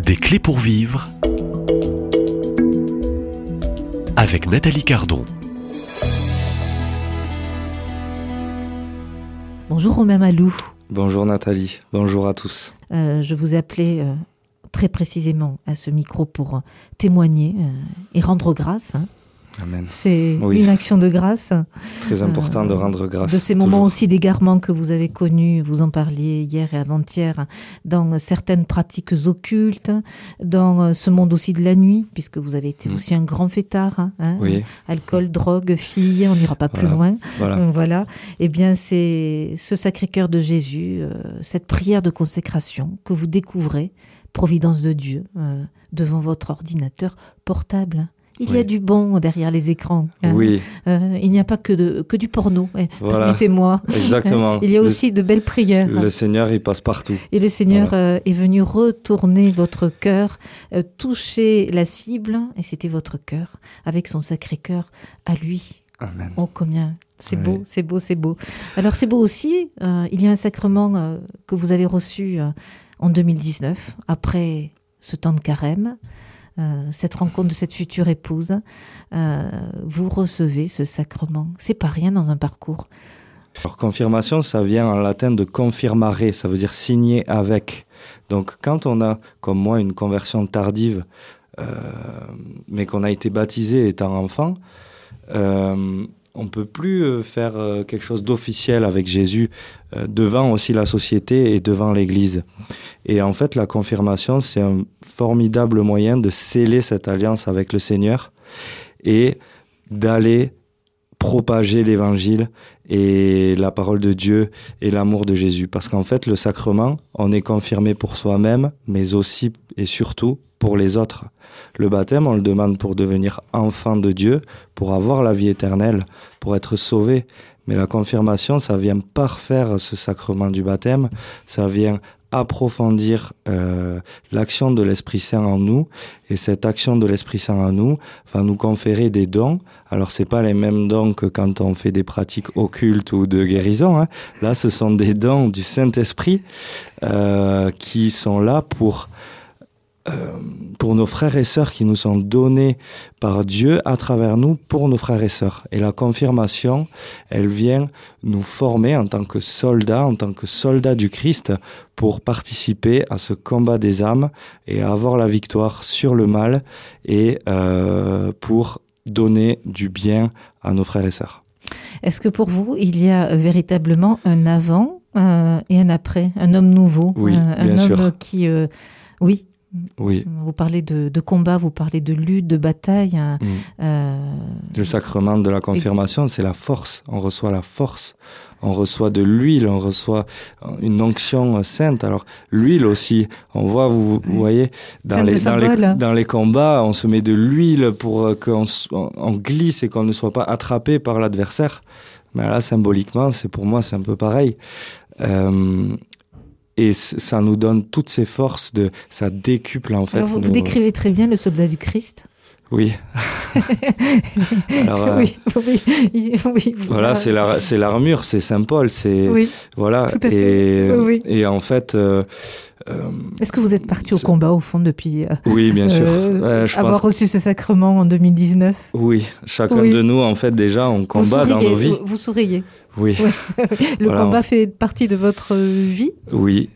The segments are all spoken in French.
Des clés pour vivre avec Nathalie Cardon. Bonjour Romain Malou. Bonjour Nathalie, bonjour à tous. Je vous appelais très précisément à ce micro pour témoigner et rendre grâce. Amen. C'est une action de grâce. Très important de rendre grâce. De ces moments aussi d'égarement que vous avez connus, vous en parliez hier et avant-hier, dans certaines pratiques occultes, dans ce monde aussi de la nuit, puisque vous avez été aussi un grand fêtard. Oui. Alcool, drogue, filles, on n'ira pas plus loin. Voilà. Eh bien, c'est ce Sacré-Cœur de Jésus, cette prière de consécration que vous découvrez, providence de Dieu, devant votre ordinateur portable. Il y a du bon derrière les écrans. Oui. Il n'y a pas que du porno. Permettez-moi. Exactement. Il y a aussi de belles prières. Le Seigneur, il passe partout. Et le Seigneur est venu retourner votre cœur, toucher la cible, et c'était votre cœur, avec son Sacré-Cœur à lui. Amen. Oh, combien c'est beau, c'est beau, c'est beau. Alors, c'est beau aussi, il y a un sacrement que vous avez reçu en 2019, après ce temps de carême. Cette rencontre de cette future épouse, vous recevez ce sacrement. C'est pas rien dans un parcours. Alors, confirmation, ça vient en latin de confirmare, ça veut dire signer avec. Donc, quand on a, comme moi, une conversion tardive, mais qu'on a été baptisé étant enfant, on ne peut plus faire quelque chose d'officiel avec Jésus devant aussi la société et devant l'Église. Et en fait, la confirmation, c'est un formidable moyen de sceller cette alliance avec le Seigneur et d'aller propager l'Évangile et la parole de Dieu et l'amour de Jésus. Parce qu'en fait, le sacrement, on est confirmé pour soi-même, mais aussi et surtout pour les autres. Le baptême, on le demande pour devenir enfant de Dieu, pour avoir la vie éternelle, pour être sauvé. Mais la confirmation, ça vient parfaire ce sacrement du baptême, ça vient approfondir l'action de l'Esprit Saint en nous, et cette action de l'Esprit Saint en nous va nous conférer des dons. Alors c'est pas les mêmes dons que quand on fait des pratiques occultes ou de guérison, Là ce sont des dons du Saint-Esprit qui sont là pour nos frères et sœurs, qui nous sont donnés par Dieu à travers nous pour nos frères et sœurs. Et la confirmation, elle vient nous former en tant que soldats du Christ, pour participer à ce combat des âmes et à avoir la victoire sur le mal et pour donner du bien à nos frères et sœurs. Est-ce que pour vous, il y a véritablement un avant et un après, un homme nouveau? Oui, bien sûr. Un homme qui... Oui. Vous parlez de combat, vous parlez de lutte, de bataille. Le sacrement de la confirmation, c'est la force. On reçoit la force. On reçoit de l'huile, on reçoit une onction sainte. Alors, l'huile aussi, on voit, vous voyez, dans les combats, on se met de l'huile pour qu'on glisse et qu'on ne soit pas attrapé par l'adversaire. Mais là, symboliquement, pour moi, c'est un peu pareil. Et ça nous donne toutes ces forces, ça décuple en fait. Alors vous décrivez très bien le soldat du Christ. Oui. Alors, oui. Voilà, c'est l'armure, c'est Saint Paul, voilà. Tout à fait. Et en fait. Est-ce que vous êtes parti au combat au fond depuis Oui, bien sûr. avoir reçu ce sacrement en 2019? Oui, chacun de nous, en fait, déjà, on combat dans nos vies. Vous souriez. Oui. Le combat fait partie de votre vie? Oui.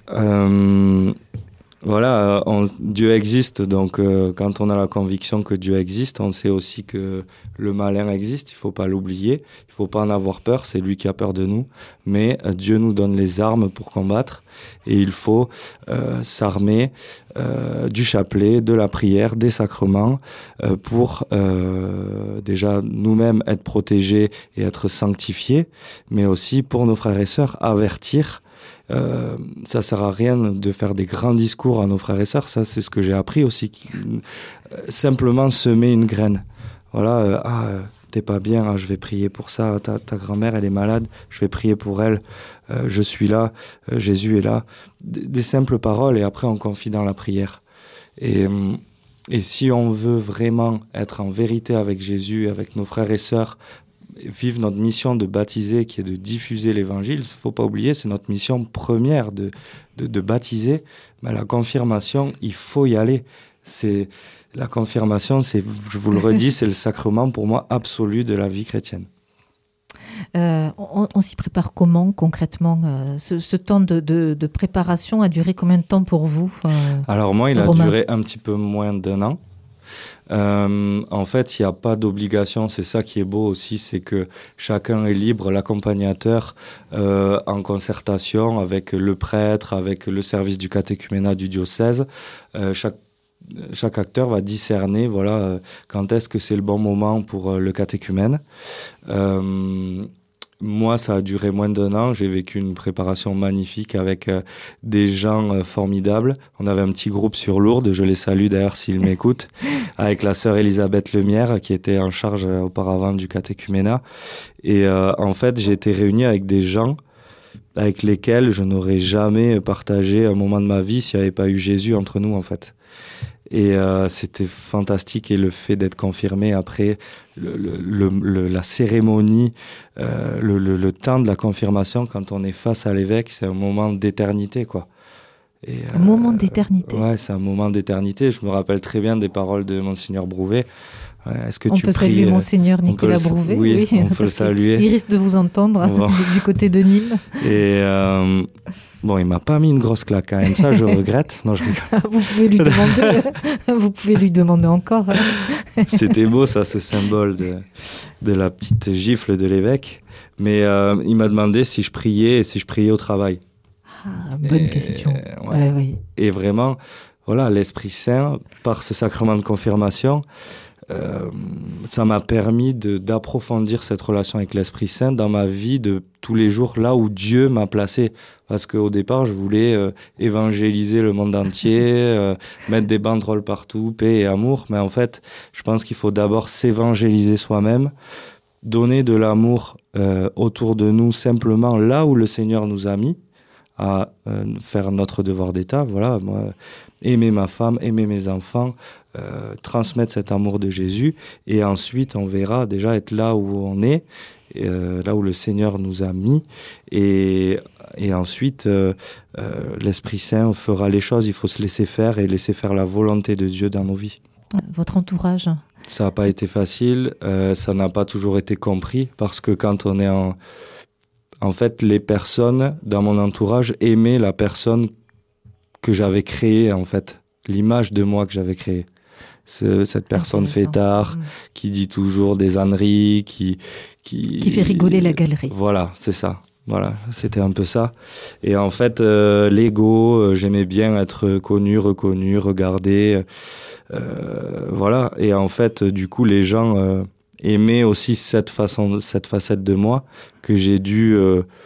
Dieu existe, donc quand on a la conviction que Dieu existe, on sait aussi que le malin existe, il ne faut pas l'oublier, il ne faut pas en avoir peur, c'est lui qui a peur de nous, mais Dieu nous donne les armes pour combattre, et il faut s'armer du chapelet, de la prière, des sacrements, pour déjà nous-mêmes être protégés et être sanctifiés, mais aussi pour nos frères et sœurs, avertir. Ça sert à rien de faire des grands discours à nos frères et sœurs, ça c'est ce que j'ai appris aussi, simplement semer une graine. Voilà, t'es pas bien, je vais prier pour ça, ta grand-mère elle est malade, je vais prier pour elle, je suis là, Jésus est là, des simples paroles, et après on confie dans la prière. Et si on veut vraiment être en vérité avec Jésus, avec nos frères et sœurs, vivre notre mission de baptiser, qui est de diffuser l'évangile. Il ne faut pas oublier, c'est notre mission première de baptiser. Mais la confirmation, il faut y aller. La confirmation, je vous le redis, c'est le sacrement pour moi absolu de la vie chrétienne. On s'y prépare comment concrètement ce temps de préparation a duré combien de temps pour vous Alors moi, il a Romain duré un petit peu moins d'1 an. En fait, il n'y a pas d'obligation. C'est ça qui est beau aussi, c'est que chacun est libre, l'accompagnateur, en concertation avec le prêtre, avec le service du catéchuménat du diocèse. Chaque acteur va discerner quand est-ce que c'est le bon moment pour le catéchumène. Moi, ça a duré moins d'1 an. J'ai vécu une préparation magnifique avec des gens formidables. On avait un petit groupe sur Lourdes, je les salue d'ailleurs s'ils m'écoutent, avec la sœur Elisabeth Lemierre qui était en charge auparavant du catéchuménat. Et en fait, j'ai été réuni avec des gens avec lesquels je n'aurais jamais partagé un moment de ma vie s'il n'y avait pas eu Jésus entre nous, en fait. Et c'était fantastique, et le fait d'être confirmé après la cérémonie, le temps de la confirmation, quand on est face à l'évêque, c'est un moment d'éternité, quoi. Et, un moment d'éternité. Ouais, c'est un moment d'éternité. Je me rappelle très bien des paroles de Monseigneur Brouvet. Est-ce que on tu peut pries, saluer Monseigneur Nicolas Brouvet. Oui, on peut le saluer. Il risque de vous entendre du côté de Nîmes. Et bon, il m'a pas mis une grosse claque quand même. Ça, je regrette. Non, je rigole. Vous pouvez lui demander. Vous pouvez lui demander encore. C'était beau, ça, ce symbole de la petite gifle de l'évêque. Mais il m'a demandé si je priais et si je priais au travail. Ah, bonne question. Ouais. Oui. Et vraiment, voilà, l'Esprit Saint, par ce sacrement de confirmation, ça m'a permis d'approfondir cette relation avec l'Esprit Saint dans ma vie de tous les jours, là où Dieu m'a placé. Parce qu'au départ, je voulais évangéliser le monde entier, mettre des banderoles partout, paix et amour. Mais en fait, je pense qu'il faut d'abord s'évangéliser soi-même, donner de l'amour autour de nous, simplement là où le Seigneur nous a mis, à faire notre devoir d'État. Voilà, moi, aimer ma femme, aimer mes enfants, transmettre cet amour de Jésus, et ensuite on verra déjà être là où on est, là où le Seigneur nous a mis, et ensuite l'Esprit Saint fera les choses. Il faut se laisser faire et laisser faire la volonté de Dieu dans nos vies. Votre entourage? Ça n'a pas été facile, ça n'a pas toujours été compris, parce que quand on est en fait, les personnes dans mon entourage aimaient la personne que j'avais créée, en fait, l'image de moi que j'avais créée. Cette personne fêtard, qui dit toujours des âneries, qui fait rigoler la galerie. Voilà, c'est ça. Voilà, c'était un peu ça. Et en fait, l'ego, j'aimais bien être connu, reconnu, regardé. Voilà. Et en fait, du coup, les gens aimaient aussi cette facette de moi que j'ai dû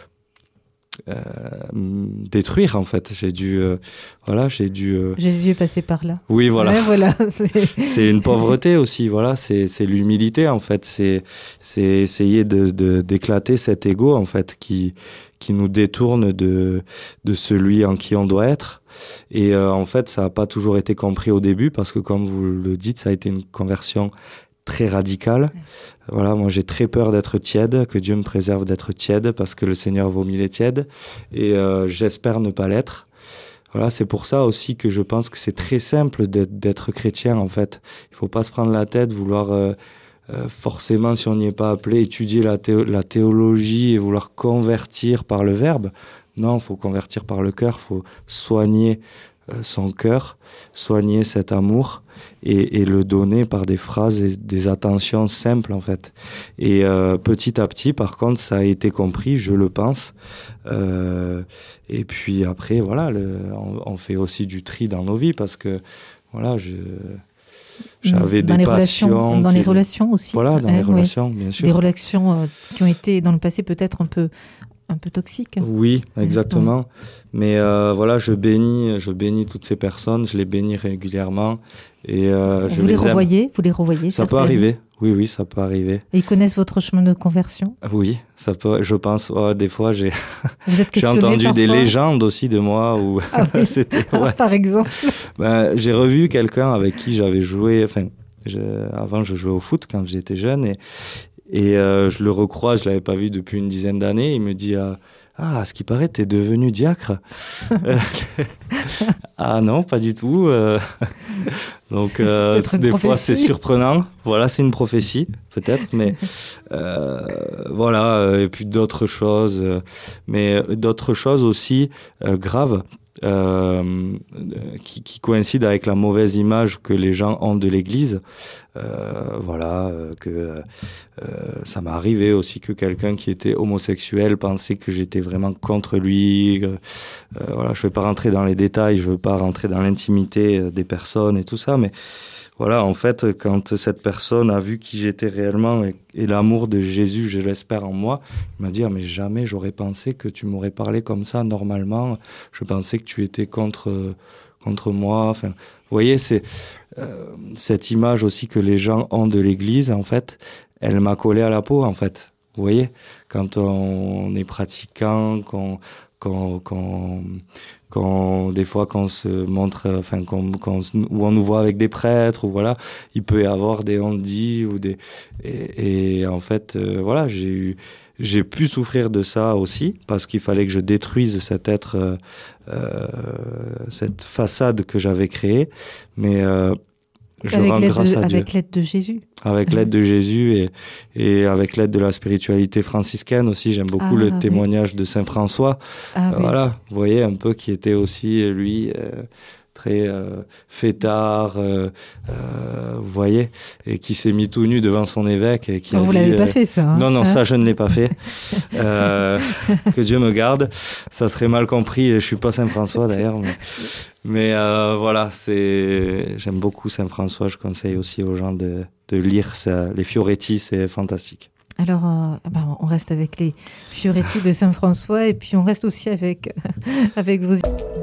détruire, en fait. Jésus est passé par là. Oui, voilà. Ouais, voilà. C'est une pauvreté aussi, voilà. C'est l'humilité, en fait. C'est essayer d'éclater cet ego, en fait, qui nous détourne de celui en qui on doit être. Et en fait, ça n'a pas toujours été compris au début, parce que, comme vous le dites, ça a été une conversion très radicale. Ouais. Voilà, moi j'ai très peur d'être tiède, que Dieu me préserve d'être tiède, parce que le Seigneur vomit les tièdes, et j'espère ne pas l'être. Voilà, c'est pour ça aussi que je pense que c'est très simple d'être chrétien, en fait. Il faut pas se prendre la tête, vouloir forcément, si on n'y est pas appelé, étudier la théologie et vouloir convertir par le verbe. Non, il faut convertir par le cœur, il faut soigner son cœur, soigner cet amour et le donner par des phrases et des attentions simples, en fait. Et petit à petit, par contre, ça a été compris, je le pense. Et puis après, voilà, on fait aussi du tri dans nos vies, parce que voilà, j'avais des passions. Dans les relations aussi. Voilà, dans les relations, bien sûr. Des relations qui ont été dans le passé peut-être un peu toxiques. Oui, exactement. Mais voilà, je bénis toutes ces personnes, je les bénis régulièrement. Et Vous les revoyez, ça peut arriver. Oui, ça peut arriver. Et ils connaissent votre chemin de conversion? Oui, ça peut. Je pense. Des fois, j'ai entendu parfois des légendes aussi de moi où c'était. Ouais. Par exemple. J'ai revu quelqu'un avec qui j'avais joué. Enfin, avant, je jouais au foot quand j'étais jeune, Et je le recroise, je l'avais pas vu depuis une dizaine d'années. Il me dit à ce qui paraît, t'es devenu diacre. Ah non, pas du tout. Donc des fois c'est surprenant. Voilà, c'est une prophétie peut-être, mais voilà. Et puis d'autres choses, mais d'autres choses aussi graves. Qui coïncide avec la mauvaise image que les gens ont de l'Église. Ça m'est arrivé aussi que quelqu'un qui était homosexuel pensait que j'étais vraiment contre lui. Voilà, je ne vais pas rentrer dans les détails, je ne veux pas rentrer dans l'intimité des personnes et tout ça, mais voilà, en fait, quand cette personne a vu qui j'étais réellement et l'amour de Jésus, je l'espère, en moi, il m'a dit « mais jamais j'aurais pensé que tu m'aurais parlé comme ça normalement. Je pensais que tu étais contre moi. » Enfin, vous voyez, c'est cette image aussi que les gens ont de l'Église, en fait, elle m'a collé à la peau, en fait. Vous voyez, quand on est pratiquant, des fois qu'on se montre, enfin où on nous voit avec des prêtres, ou voilà, il peut y avoir des on-dit ou des et en fait voilà, j'ai pu souffrir de ça aussi parce qu'il fallait que je détruise cet être, cette façade que j'avais créée, mais je rends grâce à Dieu. Avec l'aide de Jésus. Avec l'aide de Jésus et avec l'aide de la spiritualité franciscaine aussi. J'aime beaucoup le témoignage de Saint François. Voilà, vous voyez, un peu qui était aussi, lui, très fêtard, vous voyez, et qui s'est mis tout nu devant son évêque. Et qui vous l'avez pas fait, ça. Non, ça, je ne l'ai pas fait. Que Dieu me garde. Ça serait mal compris. Je ne suis pas Saint François, d'ailleurs. Mais voilà, j'aime beaucoup Saint François. Je conseille aussi aux gens de lire les Fioretti, c'est fantastique. Alors, on reste avec les Fioretti de Saint François et puis on reste aussi avec vos...